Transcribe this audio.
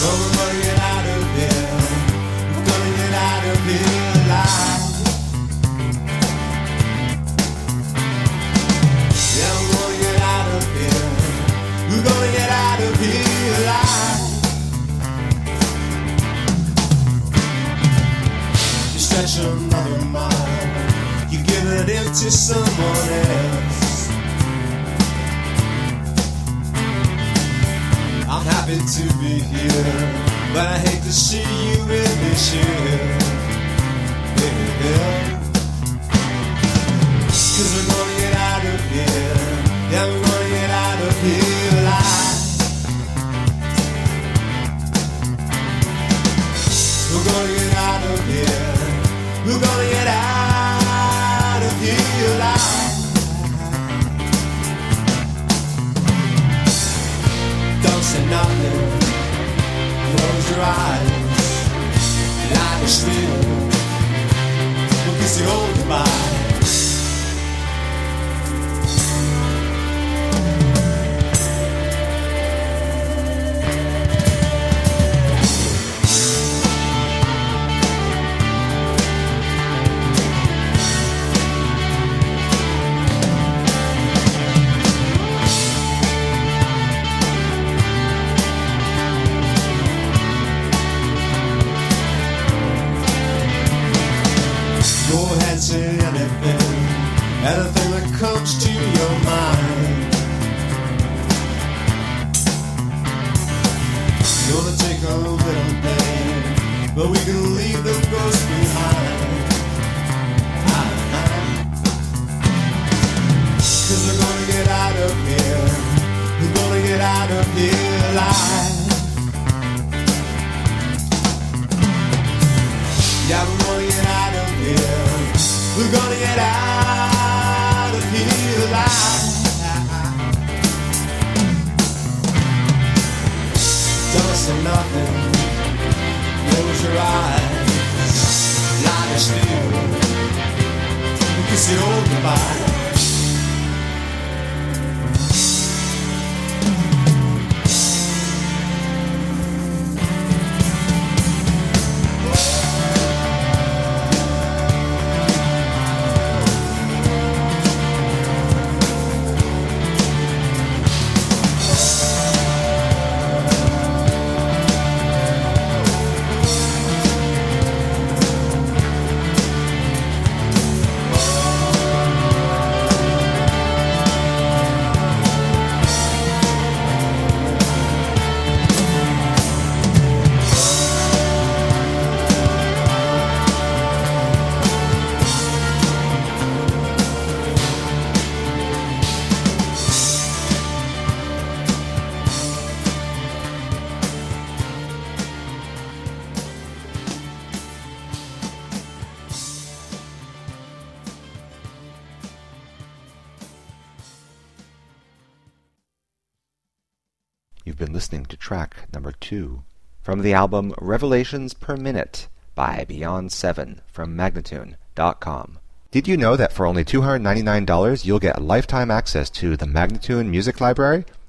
we're gonna get out of here. We're gonna get out of here alive. Yeah, we're gonna get out of here. We're gonna get out of here alive. You stretch another mile, you give it in to someone else. I'm happy to be here, but I hate to see you in this shit. Yeah. 'Cause we're gonna get out of here. Yeah, we're gonna get out of here alive. We're gonna get out of here. We're gonna get out of here alive. Don't say nothing. Close your eyes. Lie still. We'll kiss you all goodbye. Say anything, anything that comes to your mind. Gonna take a little pain, but we can leave the ghosts behind. 'Cause we're gonna get out of here. We're gonna get out of here alive. Yeah, we're gonna get out of here. We're gonna get out of here alive. Don't say nothing. Close your eyes. Lie still. We kiss you all goodbye. You've been listening to track number 2 from the album Revelations Per Minute by Beyond 7 from Magnatune.com. Did you know that for only $299 you'll get lifetime access to the Magnatune Music Library?